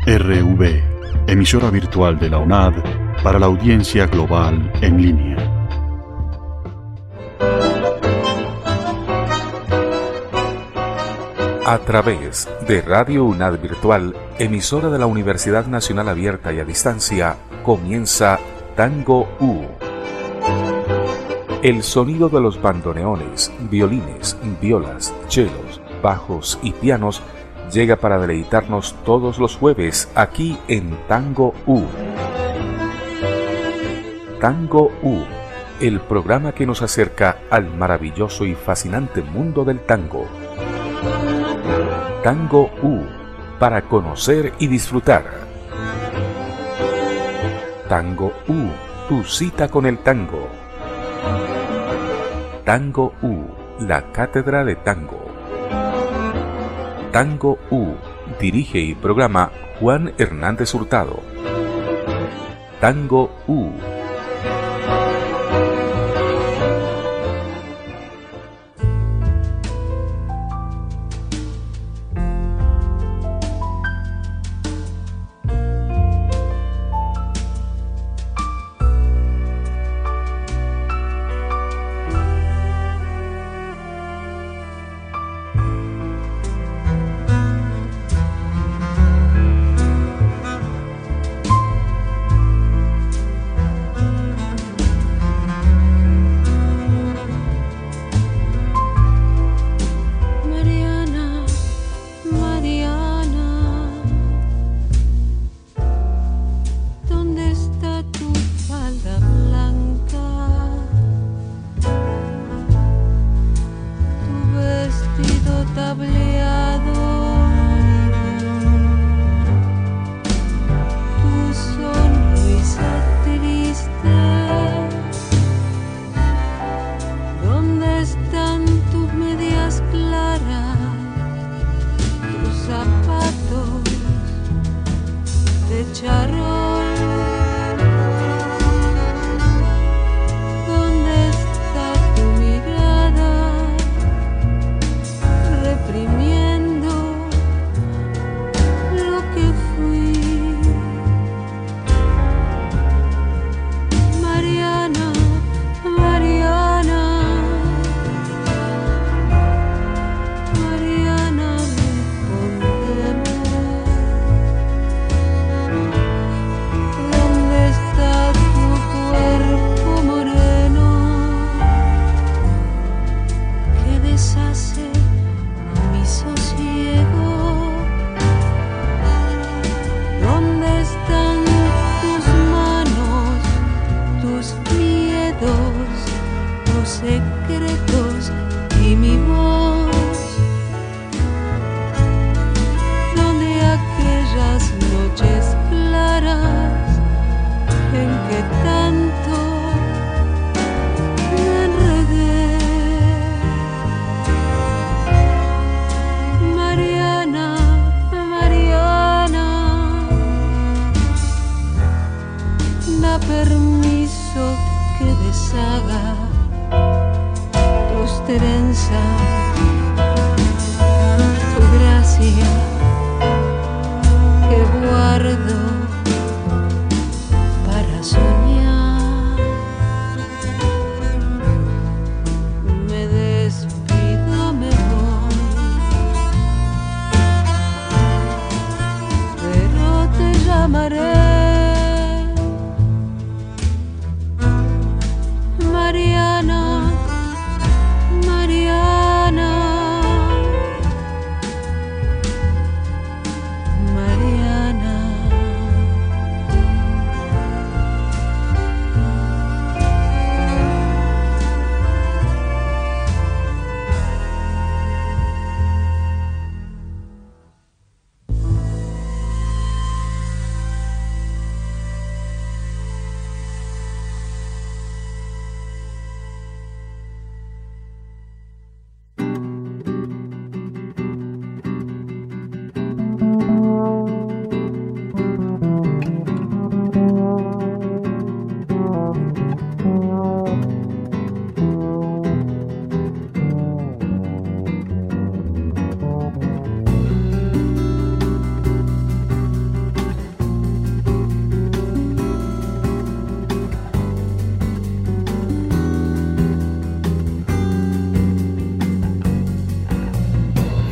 RV, emisora virtual de la UNAD para la audiencia global en línea. A través de Radio UNAD Virtual, emisora de la Universidad Nacional Abierta y a Distancia, comienza Tango U. El sonido de los bandoneones, violines, violas, chelos, bajos y pianos llega para deleitarnos todos los jueves aquí en Tango U. Tango U, el programa que nos acerca al maravilloso y fascinante mundo del tango. Tango U, para conocer y disfrutar. Tango U, tu cita con el tango. Tango U, la cátedra de tango. Tango U, dirige y programa Juan Hernández Hurtado. Tango U.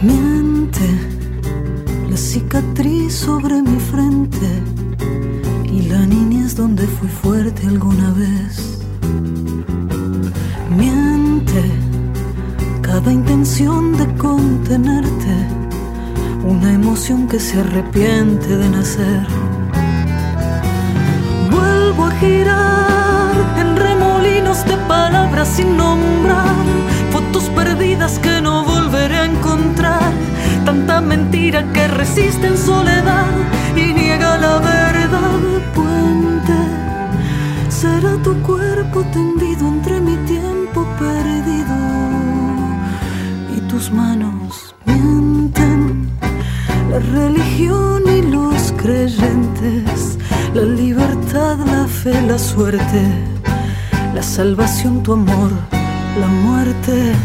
Miente la cicatriz sobre mi frente y la niñez donde fui fuerte alguna vez. Miente cada intención de contenerte, una emoción que se arrepiente de nacer. Vuelvo a girar en remolinos de palabras sin nombrar, fotos perdidas que no volveré a encontrar, tanta mentira que resiste en soledad y niega la verdad. Puente, será tu cuerpo tendido entre mi tiempo perdido y tus manos mienten, la religión y los creyentes, la libertad, la fe, la suerte, la salvación, tu amor, la muerte.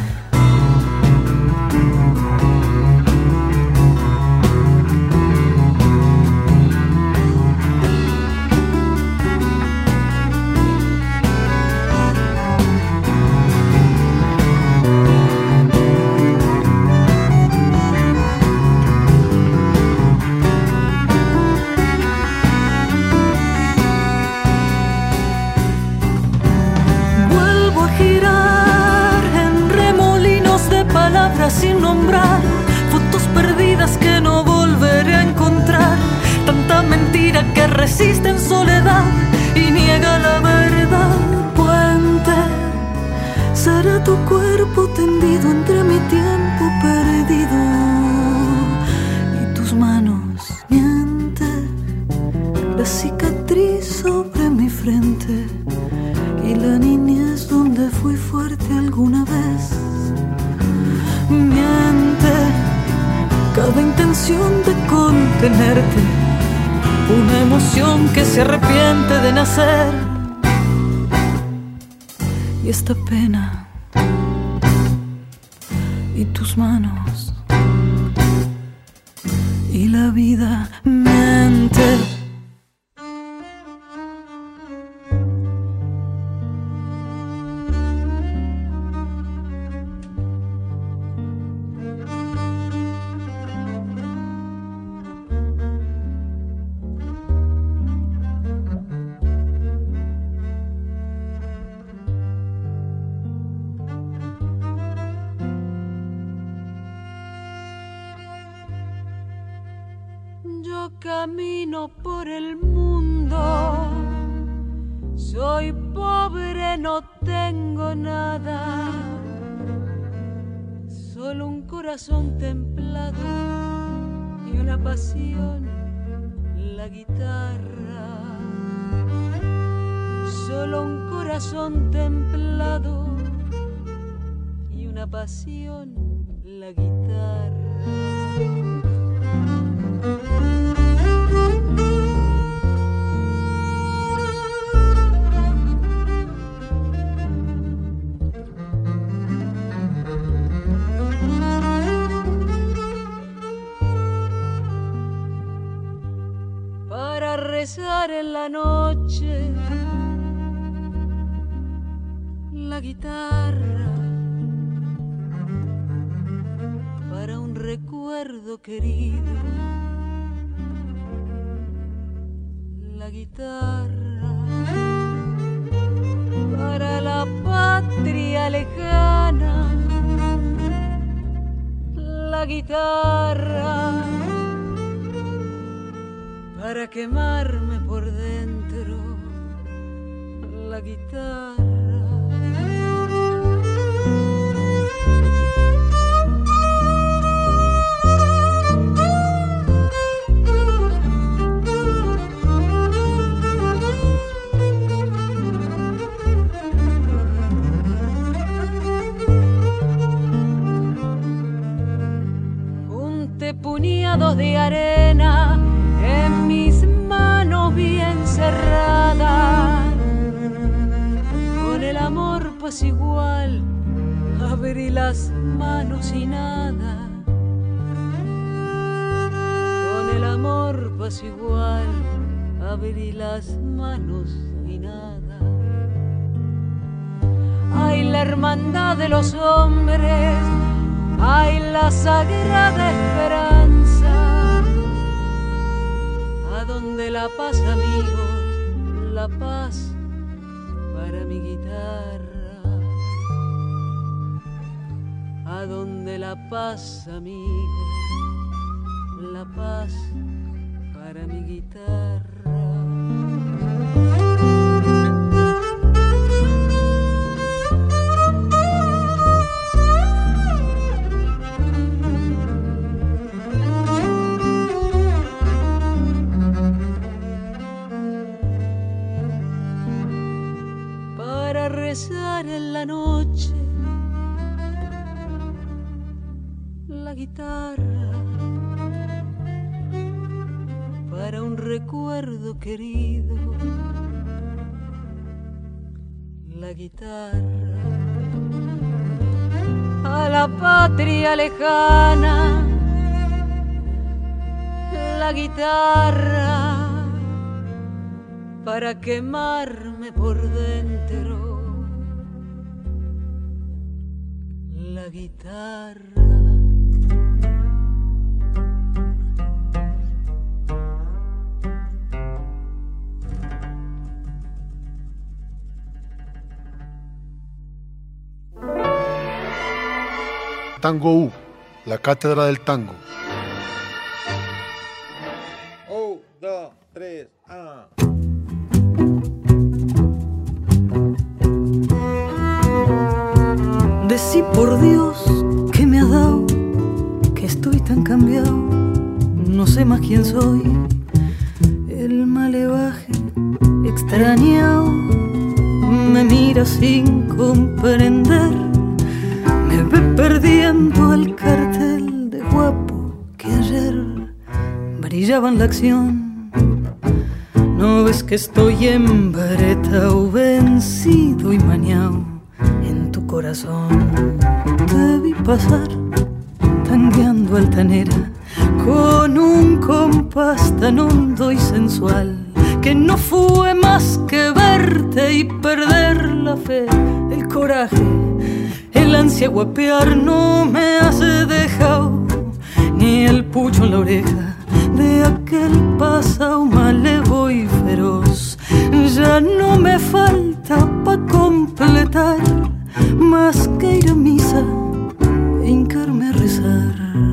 Sin nombrar, fotos perdidas que no volveré a encontrar, tanta mentira que resiste en soledad y niega la verdad. Puente, será tu cuerpo tendido entre mi tiempo perdido y tus manos miente, la cicatriz sobre mi frente y la niñez donde fui fuerte alguna vez. Miente cada intención de contenerte, una emoción que se arrepiente de nacer. Y esta pena y tus manos y la vida miente. Camino por el mundo, soy pobre, no tengo nada, solo un corazón templado y una pasión, la guitarra. Solo un corazón templado y una pasión, la guitarra. Para rezar en la noche, la guitarra, para un recuerdo querido, la guitarra, para la patria lejana, la guitarra, para quemarme por dentro, la guitarra. Junté puñados de arena en mis manos bien cerradas, con el amor pues igual abrí las manos y nada, con el amor pues igual abrí las manos y nada. Ay, la hermandad de los hombres hay la sagrada esperanza. A donde la paz, amigos, la paz para mi guitarra. A donde la paz, amigos, la paz para mi guitarra. Para rezar en la noche, la guitarra. Para un recuerdo querido, la guitarra. A la patria lejana, la guitarra. Para quemarme por dentro, la guitarra. Tango U, la cátedra del tango. 1, 2, 3, Decí por Dios que me has dado, que estoy tan cambiado, no sé más quién soy. El malevaje extrañado me mira sin comprender. Me ve perdiendo el cartel de guapo que ayer brillaba en la acción. No ves que estoy embaretado, vencido y mañao en tu corazón. Te vi pasar tangueando altanera con un compás tan hondo y sensual que no fue más que verte y perder la fe, el coraje. El ansia guapear no me hace dejado, ni el pucho en la oreja de aquel pasado malevo y feroz. Ya no me falta pa' completar más que ir a misa e hincarme a rezar.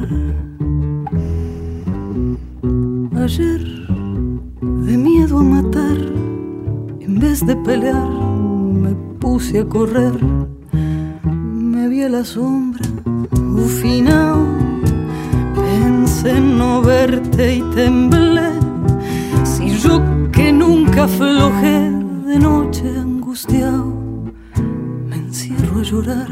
Ayer, de miedo a matar, en vez de pelear, me puse a correr. Me vi a la sombra, ufinao, pensé en no verte y temblé. Si yo que nunca aflojé, de noche angustiado me encierro a llorar.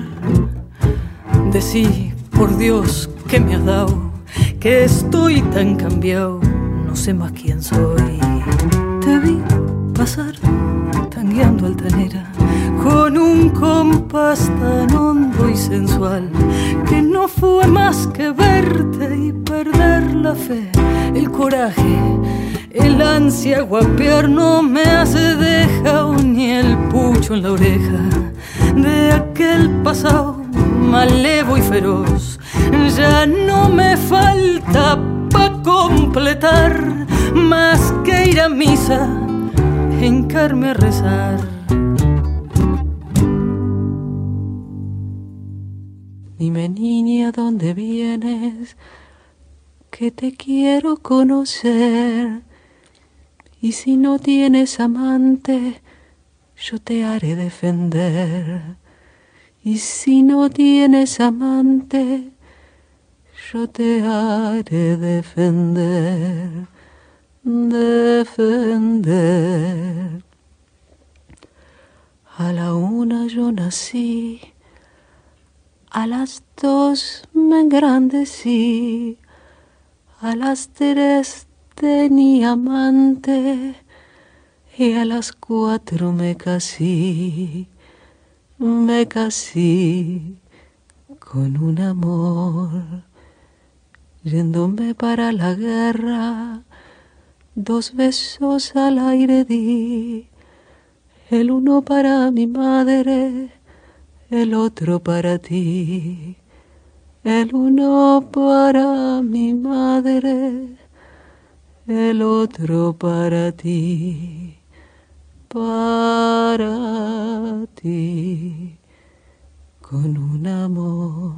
Decí, por Dios, que me has dado, que estoy tan cambiado, no sé más quién soy. Te vi pasar tangueando altanera con un compás tan hondo y sensual que no fue más que verte y perder la fe, el coraje. El ansia guapear no me hace dejao, ni el pucho en la oreja de aquel pasado malevo y feroz. Ya no me falta pa' completar más que ir a misa, hincarme a rezar. Dime, niña, ¿dónde vienes? Que te quiero conocer. Y si no tienes amante, yo te haré defender. Y si no tienes amante, yo te haré defender. Defender. A la 1 yo nací, a las 2 me engrandecí, a las 3 tenía amante y a las 4 me casé con un amor. Yéndome para la guerra, 2 besos al aire di, el uno para mi madre, el otro para ti. el uno para mi madre, el otro para ti, con un amor.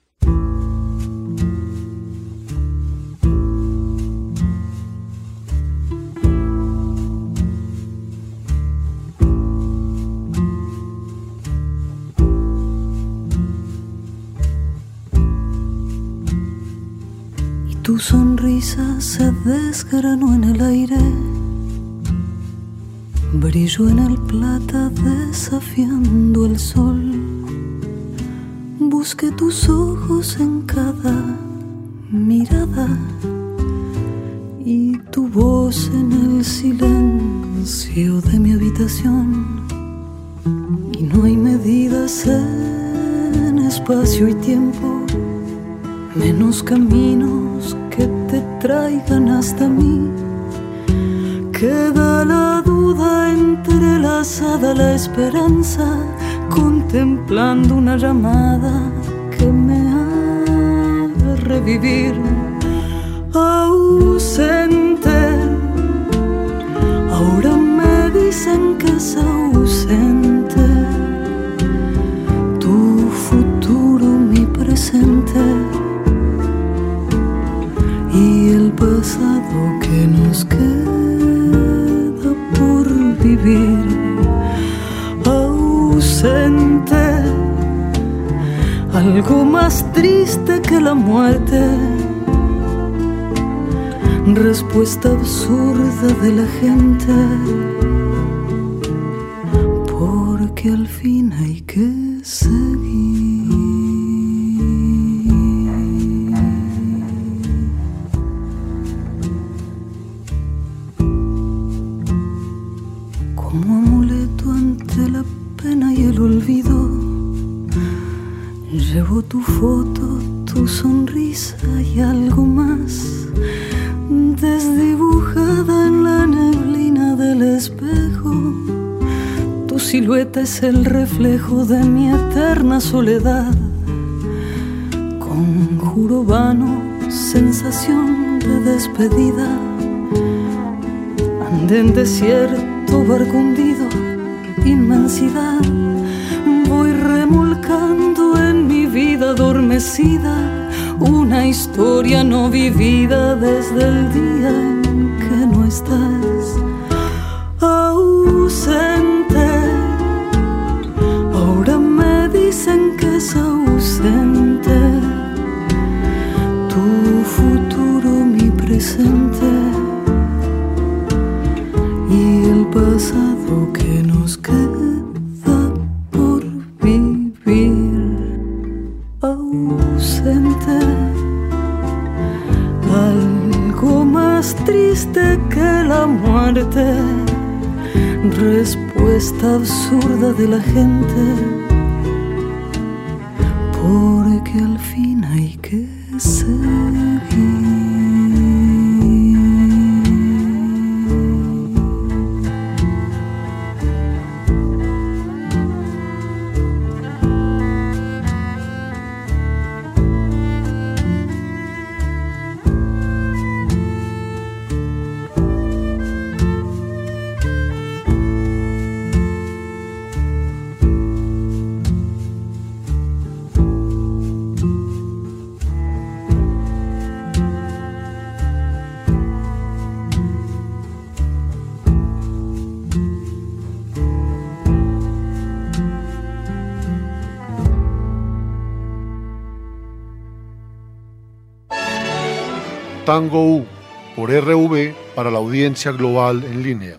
Tu sonrisa se desgranó en el aire, brilló en el plata desafiando el sol. Busqué tus ojos en cada mirada y tu voz en el silencio de mi habitación. Y no hay medidas en espacio y tiempo, menos caminos que te traigan hasta mí. Queda la duda entrelazada, la esperanza, contemplando una llamada que me haga revivir. Ausente, ahora me dicen que es ausente. Tu futuro, mi presente, y el pasado que nos queda por vivir. Ausente, algo más triste que la muerte, respuesta absurda de la gente, porque al fin hay que seguir. Llevo tu foto, tu sonrisa y algo más, desdibujada en la neblina del espejo. Tu silueta es el reflejo de mi eterna soledad, conjuro vano, sensación de despedida. Andén desierto, barco hundido, inmensidad. Voy remolcando en mi vida adormecida una historia no vivida desde el día en que no estás. Ausente, ahora me dicen que es ausente. Tu futuro, mi presente, y el pasado que nos queda ausente. Algo más triste que la muerte, respuesta absurda de la gente, porque al fin hay que seguir. Tango U por RV para la audiencia global en línea.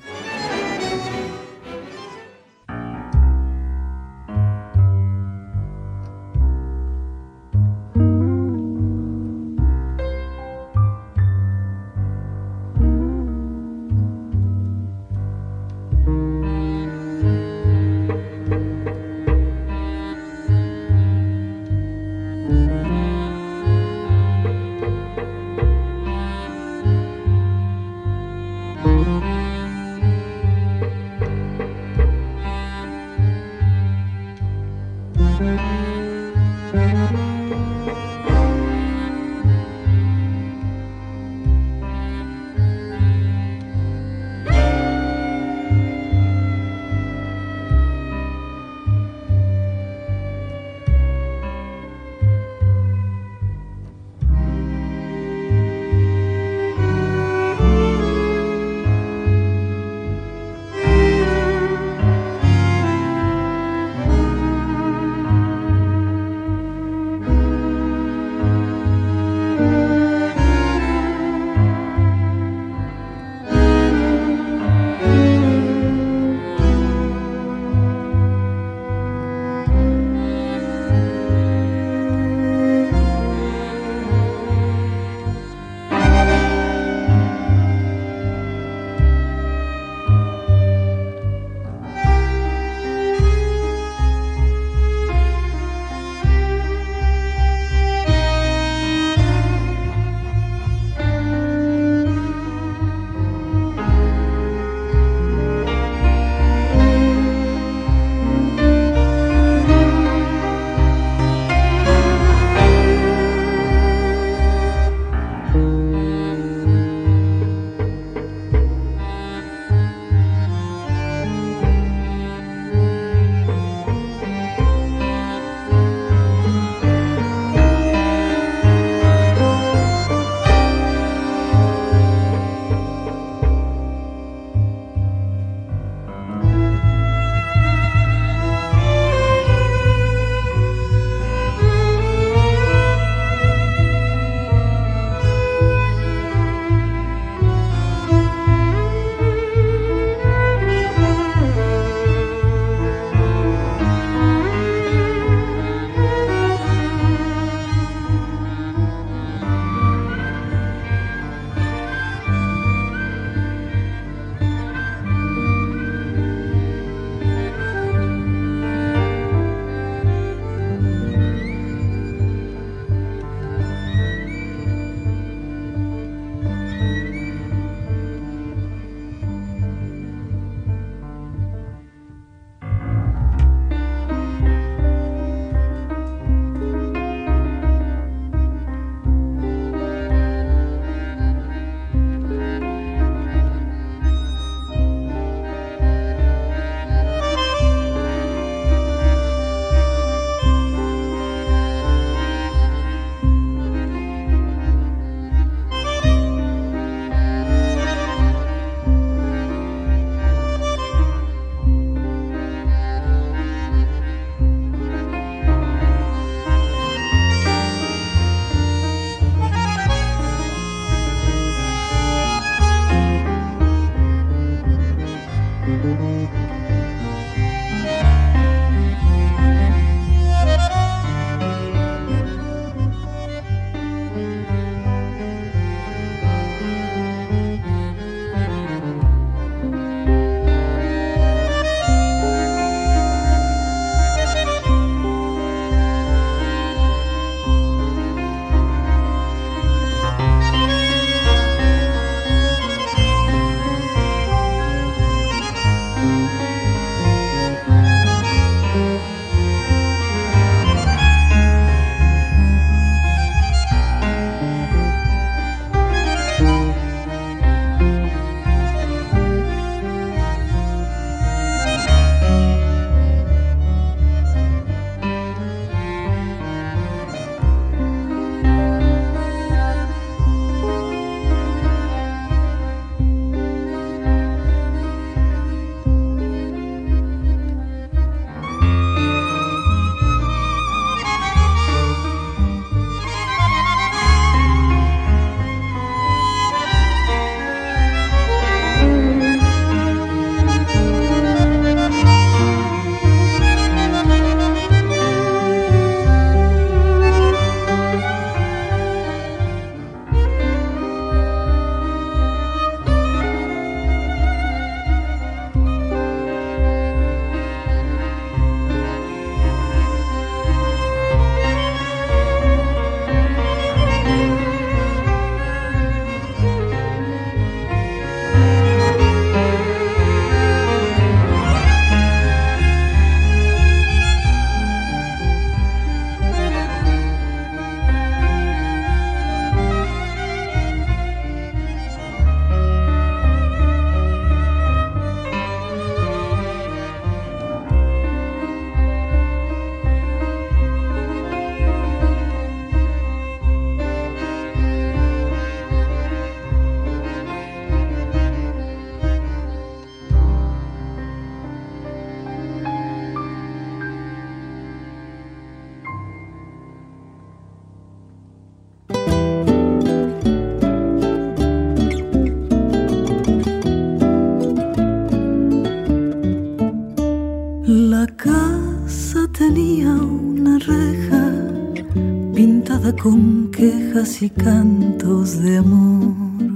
risas y cantos de amor.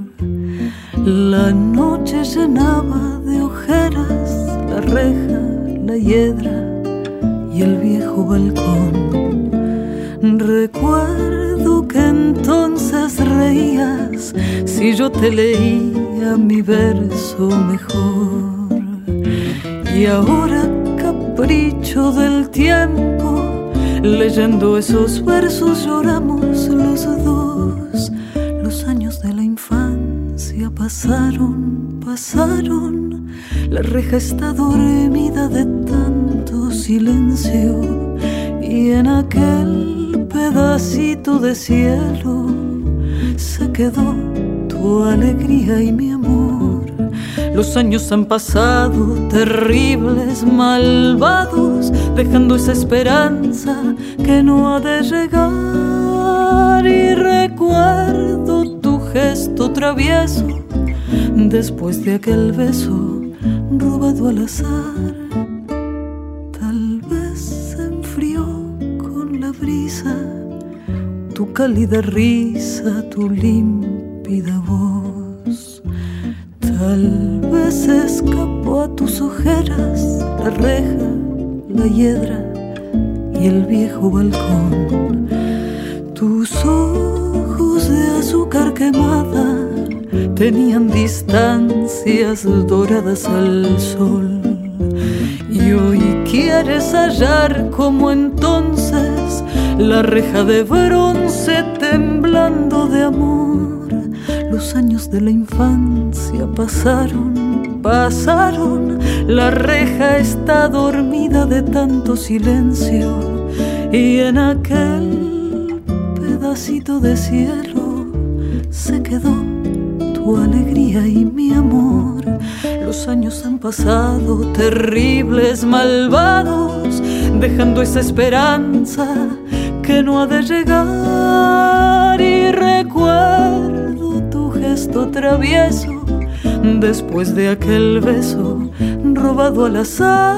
La noche llenaba de ojeras la reja, la hiedra y el viejo balcón. Recuerdo que entonces reías si yo te leía mi verso mejor. Y ahora, capricho del tiempo, leyendo esos versos lloramos los dos. Los años de la infancia pasaron, pasaron. La reja está dormida de tanto silencio, y en aquel pedacito de cielo se quedó tu alegría y mi amor. Los años han pasado, terribles, malvados, dejando esa esperanza que no ha de llegar. Y recuerdo tu gesto travieso después de aquel beso robado al azar. Tal vez se enfrió con la brisa tu cálida risa, tu límpida voz. Tal vez escapó a tus ojeras la reja, la hiedra y el viejo balcón. Tus ojos de azúcar quemada tenían distancias doradas al sol. Y hoy quieres hallar como entonces la reja de bronce temblando de amor. Los años de la infancia pasaron, pasaron. La reja está dormida de tanto silencio, y en aquel pedacito de cielo se quedó tu alegría y mi amor. Los años han pasado, terribles, malvados, dejando esa esperanza que no ha de llegar. Y recuerdo tu gesto travieso después de aquel beso robado al azar.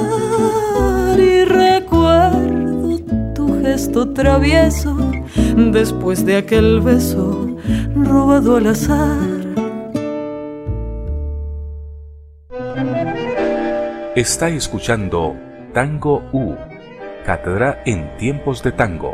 Y recuerdo tu gesto travieso después de aquel beso robado al azar. Está escuchando Tango U, cátedra en tiempos de tango.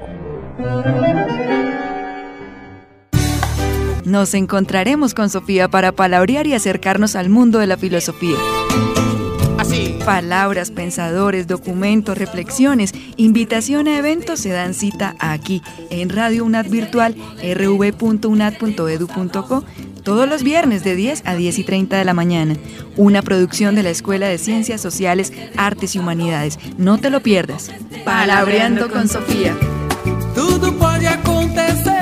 Nos encontraremos con Sofía para palabrear y acercarnos al mundo de la filosofía. Así. Palabras, pensadores, documentos, reflexiones, invitación a eventos se dan cita aquí, en Radio UNAD Virtual, rv.unad.edu.co, todos los viernes de 10 a 10 y 30 de la mañana. Una producción de la Escuela de Ciencias Sociales, Artes y Humanidades. No te lo pierdas. Palabreando con Sofía. Todo puede acontecer.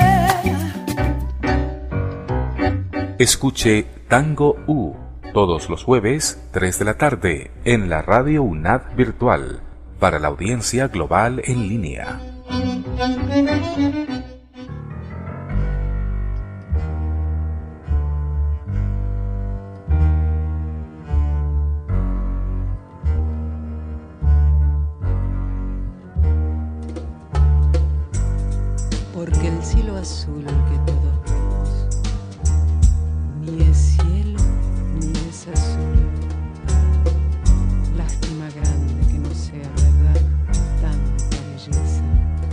Escuche Tango U todos los jueves, 3 de la tarde, en la Radio UNAD Virtual, para la audiencia global en línea. Porque el cielo azul que todos vemos ni es cielo ni es azul. Lástima grande que no sea verdad tanta belleza.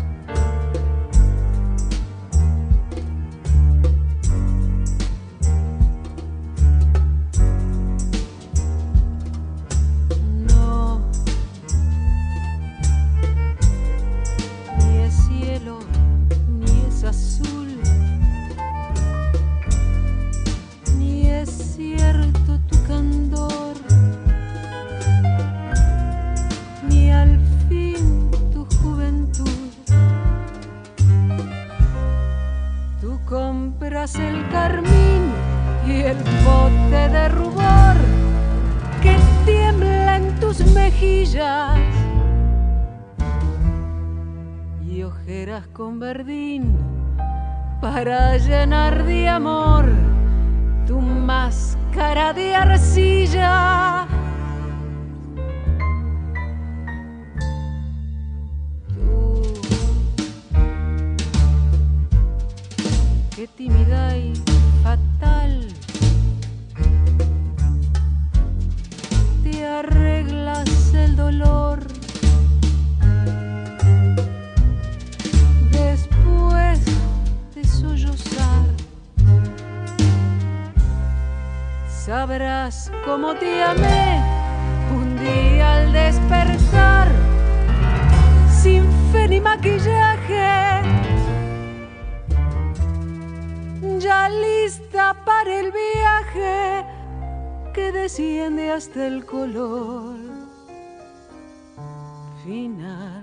No, ni es cielo ni es azul, ni es cierto tu candor, ni al fin tu juventud. Tú compras el carmín y el bote de rubor que tiembla en tus mejillas, y ojeras con verdín para llenar de amor tu máscara de arcilla. qué tímida y fatal. Te arreglas el dolor después de sollozar. Sabrás cómo te amé un día al despertar, sin fe ni maquillaje, ya lista para el viaje que desciende hasta el color final.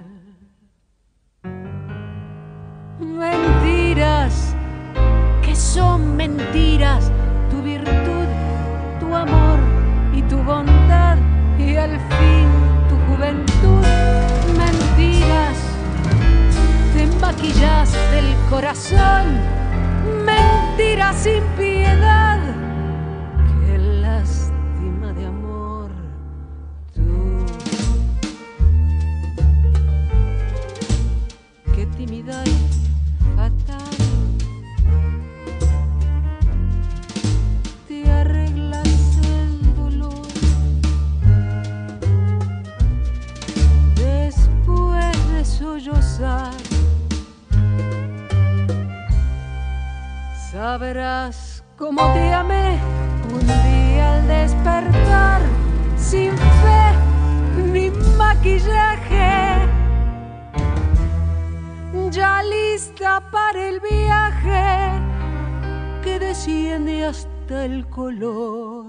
Mentiras que son mentiras, tu virtud, tu amor y tu bondad, y al fin tu juventud. Mentiras, te maquillas del corazón, mentiras sin piedad, qué lástima de amor tú. Qué tímida y fatal, te arreglas el dolor después de sollozar. Sabrás cómo te amé un día al despertar, sin fe ni maquillaje, ya lista para el viaje que desciende hasta el color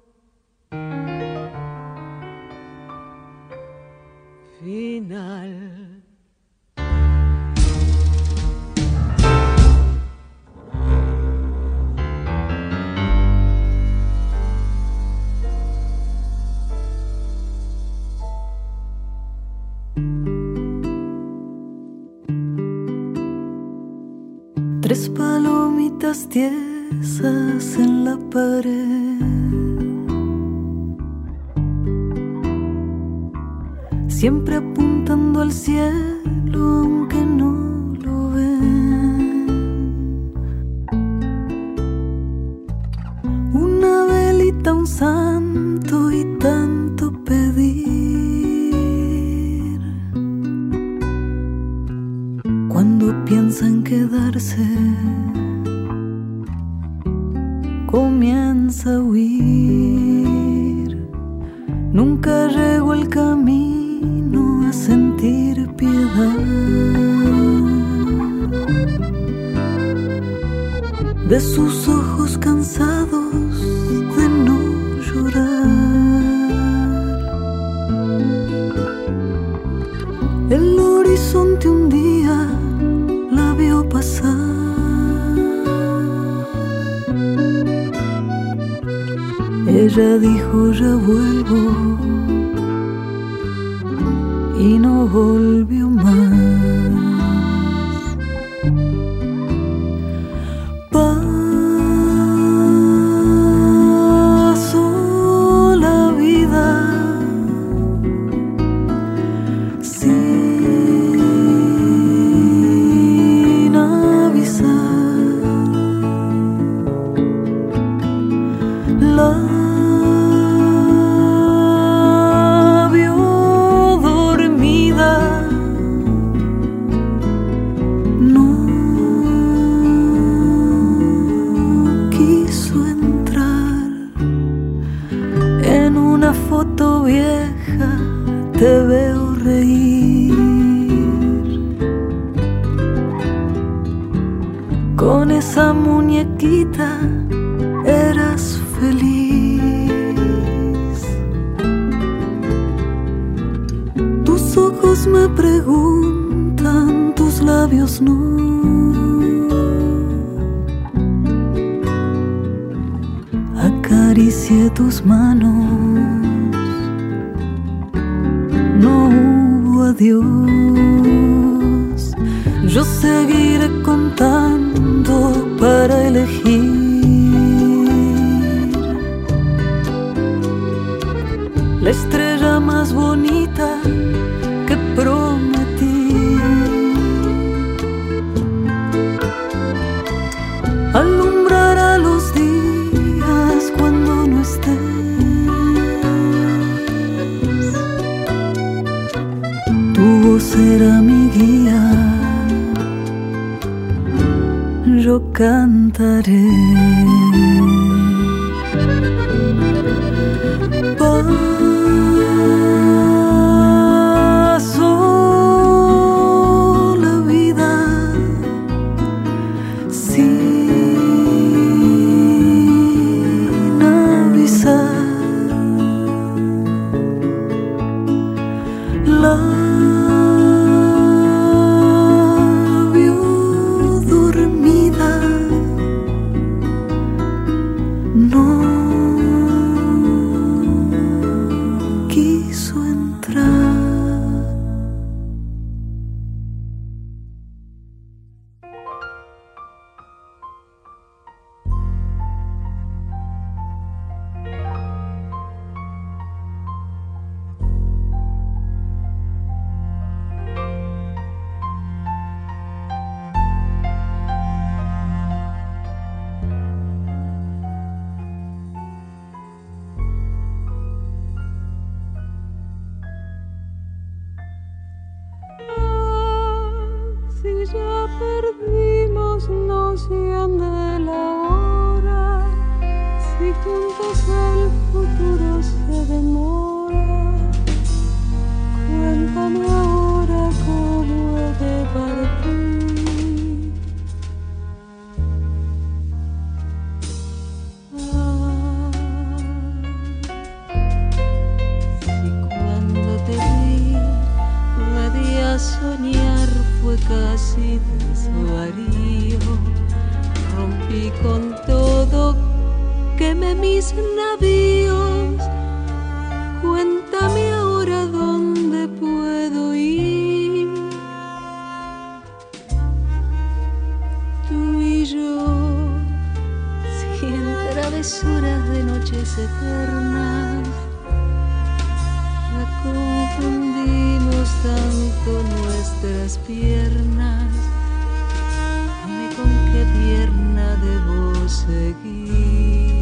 final. Tres palomitas tiesas en la pared, siempre apuntando al cielo aunque no lo ven. Una velita, un santo y tanto pedir. Cuando piensan quedarse, comienza a huir. Nunca llegó el camino a sentir piedad de sus ojos cansados de no llorar. El horizonte un día la vio pasar. Ella dijo ya vuelvo y no volvió más. Pasó la vida sin avisar. Te veo reír con esa muñequita, eras feliz. Tus ojos me preguntan, tus labios no. Acaricié tus manos, no hubo adiós. Yo seguiré contando para elegir la estrella más bonita que prometí. será mi guía, yo cantaré. Paso la vida sin avisar. Labio dormida, no quiso entrar. Ya perdimos noción de la hora, si juntos el futuro se demora. Cuéntame ahora cómo he de partir. Si cuando te vi me di a soñar fue casi desvarío, rompí con todo, quemé mis navíos. Cuéntame ahora dónde puedo ir. Tú y yo, sin travesuras de noches eternas, ya confundimos tanto nuestras piernas. Dime con qué pierna debo seguir.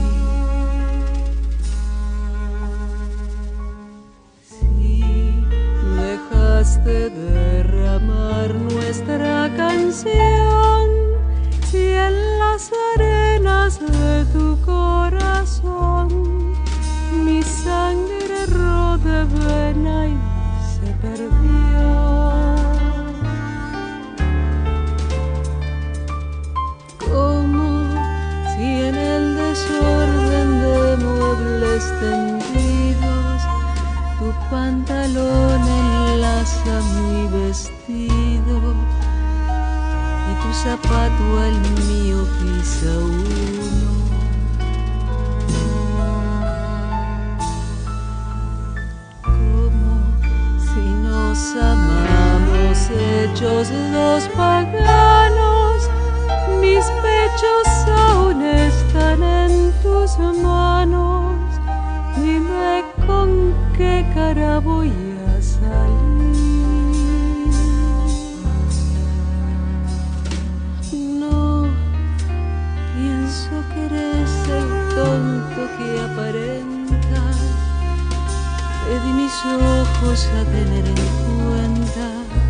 Si dejaste derramar nuestra canción, si en las arenas de tu corazón mi sangre rodó vena y se perdió. Como si en el desorden de muebles tendidos tu pantalón enlaza mi vestido y tu zapato al mío pisa uno. Amamos hechos los paganos, mis pechos aún están en tus manos. Dime con qué cara voy a salir. No pienso que eres el tonto que aparenta. Pedí mis ojos a tener en cuenta.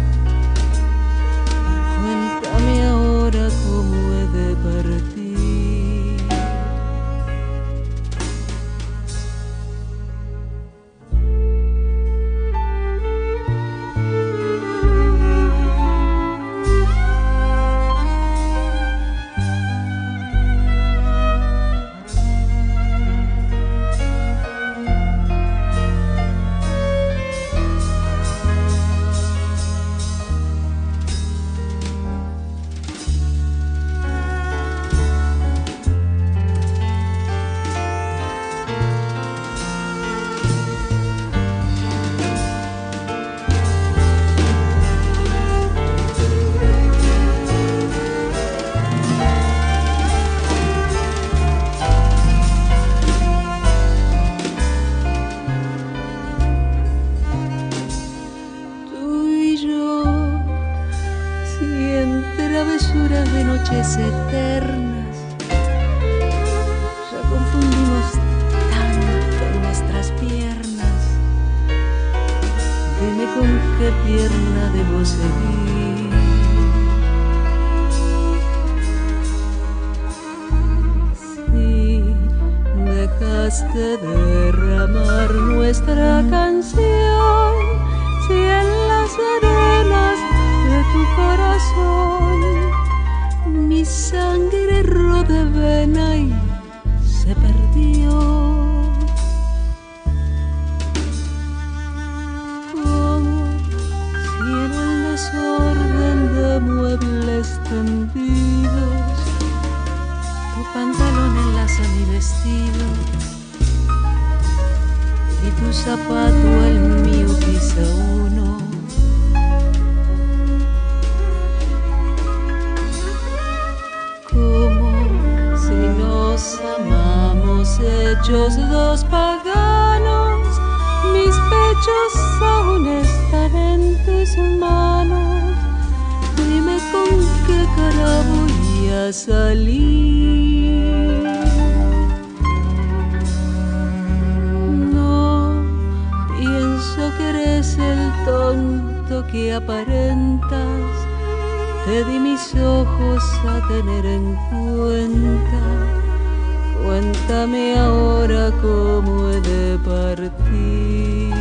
Cuéntame ahora cómo he de partir. tierna debo seguir. Si dejaste derramar nuestra canción, si en las arenas de tu corazón mi sangre rodea vena y se perdió, como si en el desorden de muebles tendidos tu pantalón enlaza mi vestido y tu zapato el mío pisa uno. Como si nos amamos hechos dos paganos, mis pechos aún están en tus manos. Dime con qué cara voy a salir. No pienso que eres el tonto que aparentas. Te di mis ojos a tener en cuenta. Cuéntame ahora cómo he de partir.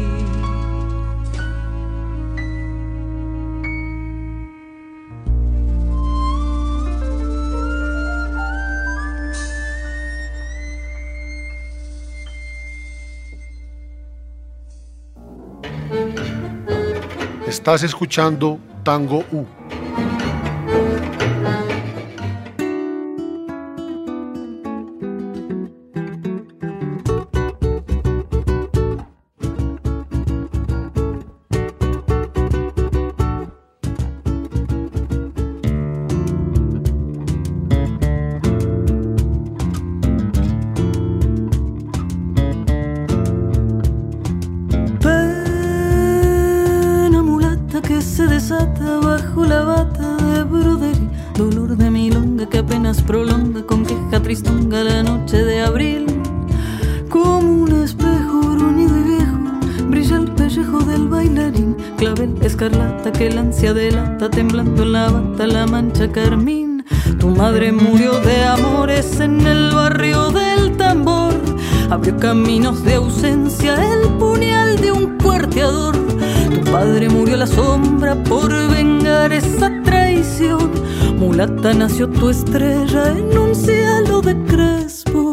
Estás escuchando Tango U. Prolonga con queja tristonga la noche de abril. Como un espejo gruñido y viejo brilla el pellejo del bailarín. Clavel escarlata que el ansia delata, temblando en la bata la mancha carmín. Tu madre murió de amores en el barrio del Tambor. Abrió caminos de ausencia el puñal de un cuarteador. Tu padre murió a la sombra por vengar esa traición. Mulata nació tu estrella en un cielo de crespo.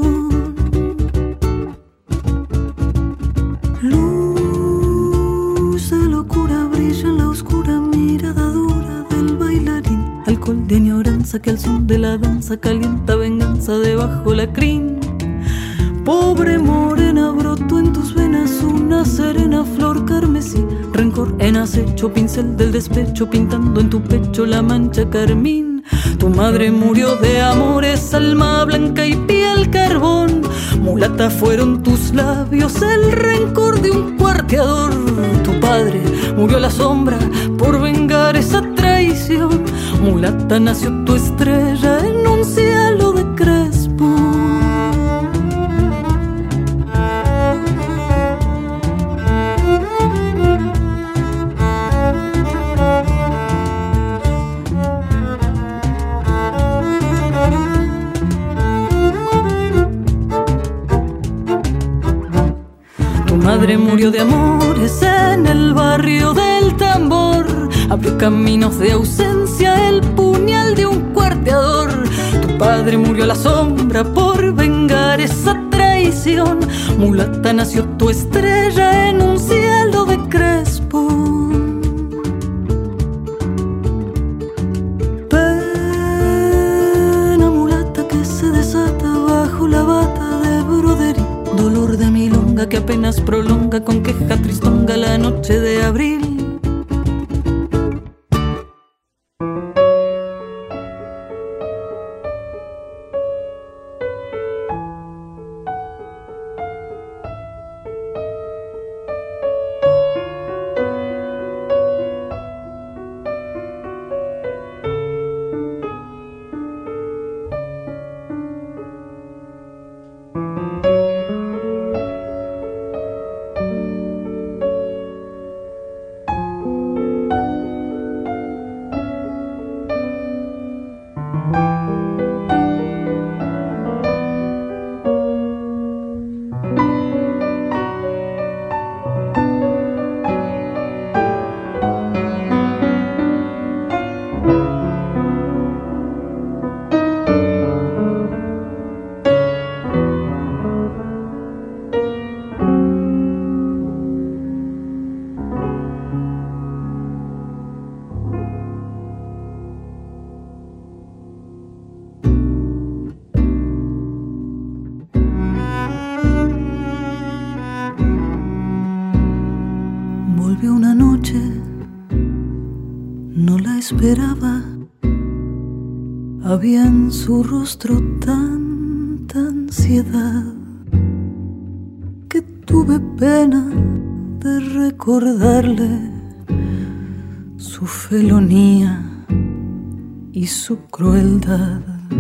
Luz de locura brilla en la oscura mirada dura del bailarín. Alcohol de añoranza que al son de la danza calienta venganza debajo la crin. Pobre morena, brotó en tus venas una serena flor carmesí. Rencor en acecho, pincel del despecho, pintando en tu pecho la mancha carmín. Tu madre murió de amores, alma blanca y piel carbón. Mulata fueron tus labios, el rencor de un cuarteador. Tu padre murió a la sombra por vengar esa traición. Mulata nació tu estrella en un cielo de crespo. Madre murió de amores en el barrio del Tambor. Abrió caminos de ausencia el puñal de un cuarteador. Tu padre murió a la sombra por vengar esa traición. Mulata nació tu estrella en un cielo de crespo. Pena mulata que se desata bajo la bata de brodería. Dolor de milonga que apenas prolonga con queja tristonga la noche de abril. esperaba. Había en su rostro tanta ansiedad que tuve pena de recordarle su felonía y su crueldad.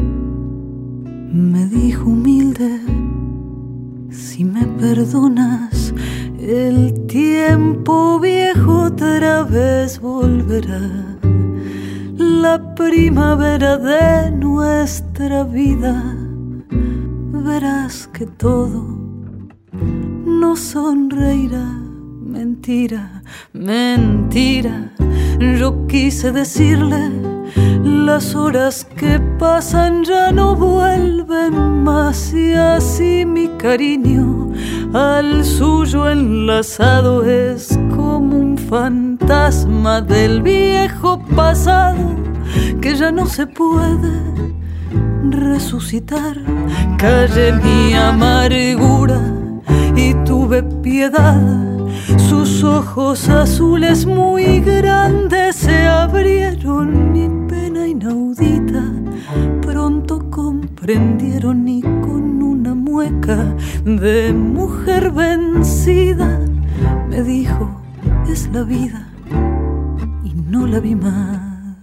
Me dijo humilde: si me perdonas, el tiempo viejo otra vez volverá. La primavera de nuestra vida, verás que todo nos sonreirá. Mentira, mentira, yo quise decirle, las horas que pasan ya no vuelven más, y así mi cariño al suyo enlazado es como un fantasma del viejo pasado que ya no se puede resucitar. Callé mi amargura y tuve piedad. Sus ojos azules muy grandes se abrieron, mi pena inaudita pronto comprendieron, y con una mueca de mujer vencida me dijo: es la vida, y no la vi más.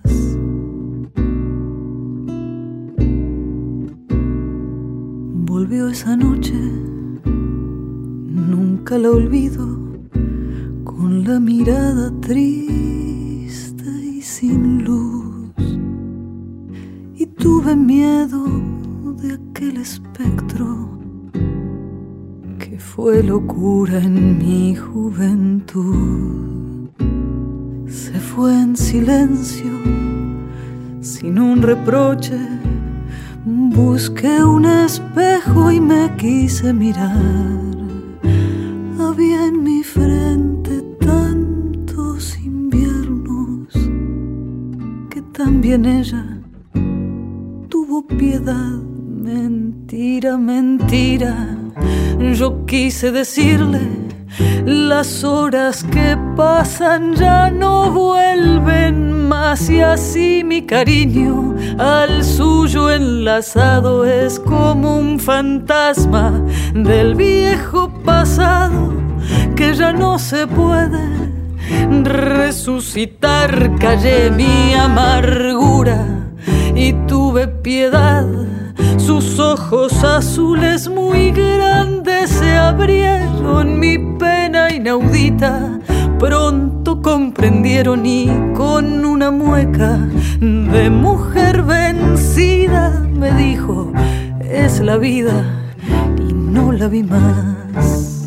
Volvió esa noche, nunca la olvido, con la mirada triste y sin luz, y tuve miedo de aquel espectro que fue locura en mi juventud. Se fue en silencio, sin un reproche. Busqué un espejo y me quise mirar. Había en mi frente tantos inviernos que también ella tuvo piedad. Mentira, mentira, yo quise decirle, las horas que pasan ya no vuelven más, y así mi cariño al suyo enlazado es como un fantasma del viejo pasado que ya no se puede resucitar. Callé mi amargura y tuve piedad. Sus ojos azules muy grandes se abrieron, mi pena inaudita pronto comprendieron, y con una mueca de mujer vencida me dijo: es la vida, y no la vi más.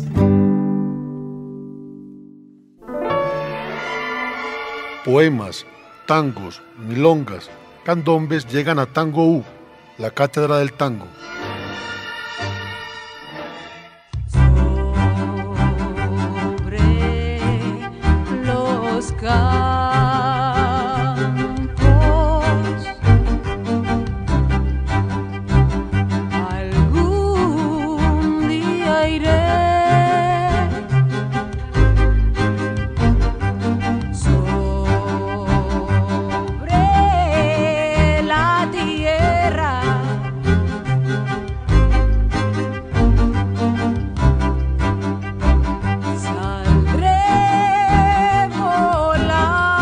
Poemas, tangos, milongas, candombes llegan a Tango U, la cátedra del tango. Algún día iré sobre la tierra. Saldré volando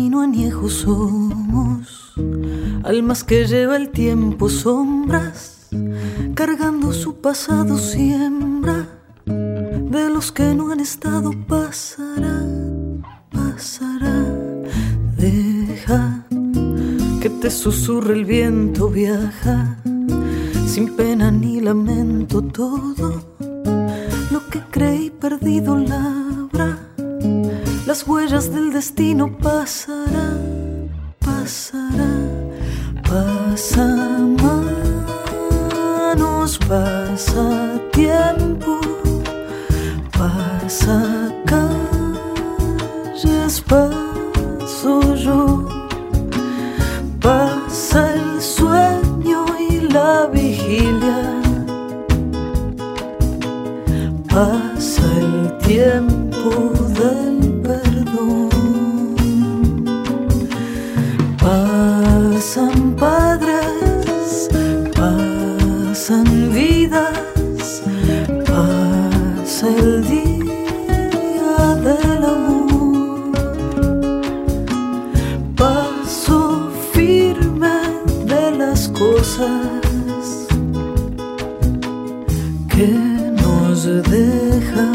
camino añejo somos, almas que lleva el tiempo sombras, cargando su pasado siembra. De los que no han estado pasará, pasará. Deja que te susurre el viento, viaja sin pena ni lamento. Todo lo que creí perdido labra, las huellas del destino pasará, pasará. Pasa manos, pasa tiempo, pasa calles, paso yo. Pasa el sueño y la vigilia, pasa el tiempo del perdón. Pasan padres, pasan vidas, pasa el día del amor. Paso firme de las cosas que nos dejan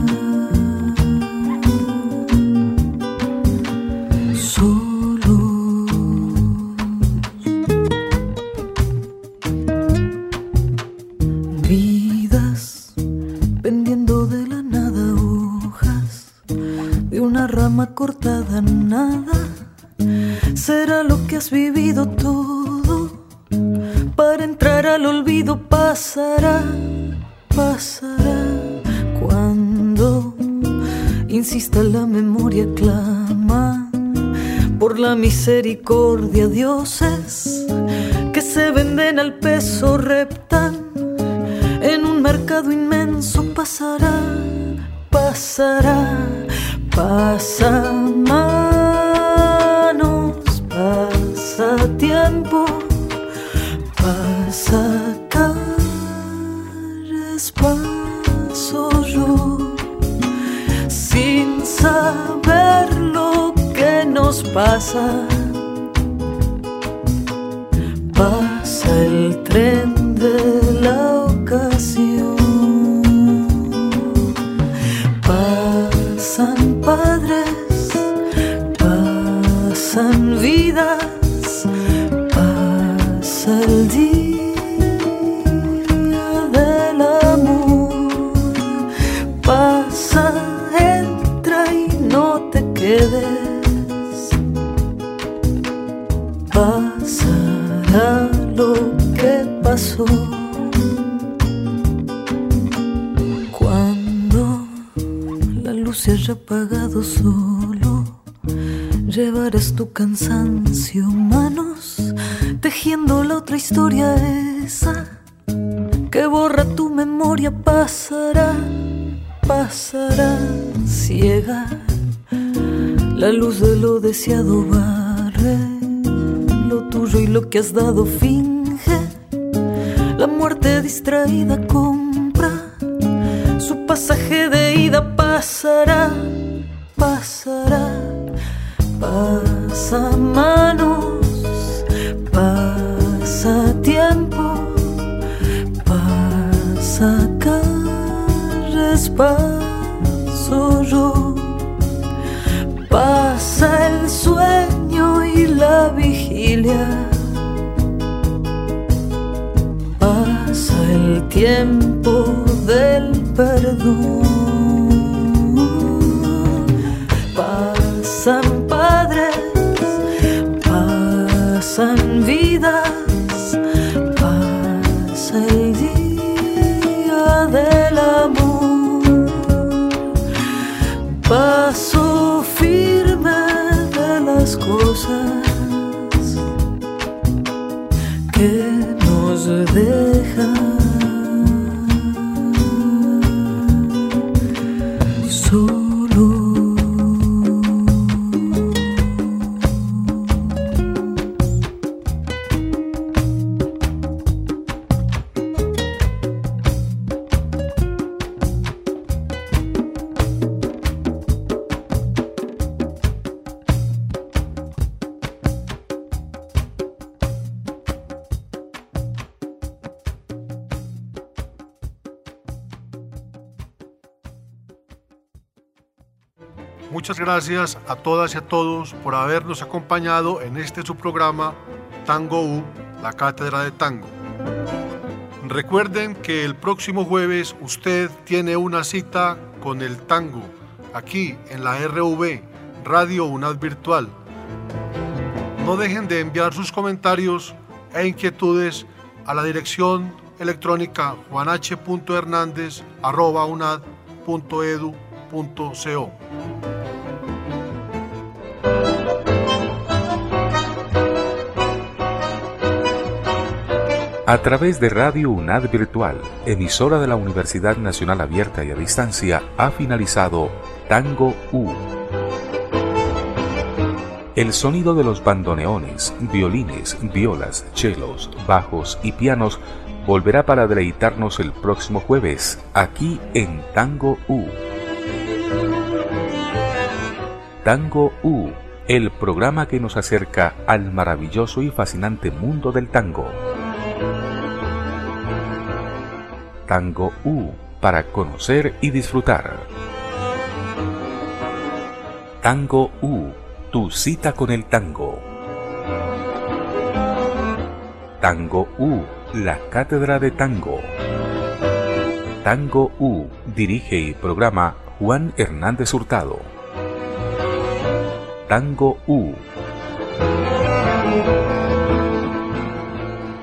cortada, nada será lo que has vivido todo. Para entrar al olvido pasará, pasará. Cuando insista la memoria, clama por la misericordia. Dioses que se venden al peso reptan en un mercado inmenso. Pasará, pasará. Pasa manos, pasa tiempo, pasa calles, paso yo, sin saber lo que nos pasa. Pasa el tren de la ocasión. Pasan padres, pasan vidas, pasa el día del amor. Pasa, entra y no te quedes. Pasará lo que pasó. Se haya apagado solo, llevarás tu cansancio, manos tejiendo la otra historia esa que borra tu memoria. Pasará, pasará, ciega la luz de lo deseado, barre lo tuyo y lo que has dado, finge la muerte distraída, compra su pasaje de ida. Pasará, pasará, pasa manos, pasa tiempo, pasa calles, paso yo. Pasa el sueño y la vigilia, pasa el tiempo del perdón. Pasan padres, pasan vidas, pasa el día del amor. Paso firme de las cosas que nos dejan Muchas gracias a todas y a todos por habernos acompañado en este su programa Tango U, la Cátedra de Tango. Recuerden que el próximo jueves usted tiene una cita con el tango aquí en la RV, Radio UNAD Virtual. No dejen de enviar sus comentarios e inquietudes a la dirección electrónica juanh.hernandez@unad.edu.co. A través de Radio UNAD Virtual, emisora de la Universidad Nacional Abierta y a Distancia, ha finalizado Tango U. El sonido de los bandoneones, violines, violas, chelos, bajos y pianos volverá para deleitarnos el próximo jueves, aquí en Tango U. Tango U, el programa que nos acerca al maravilloso y fascinante mundo del tango. Tango U, para conocer y disfrutar. Tango U, tu cita con el tango. Tango U, la Cátedra de Tango. Tango U, dirige y programa Juan Hernández Hurtado. Tango U.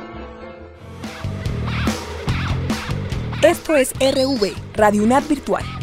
Esto es RV, Radio UNAD Virtual.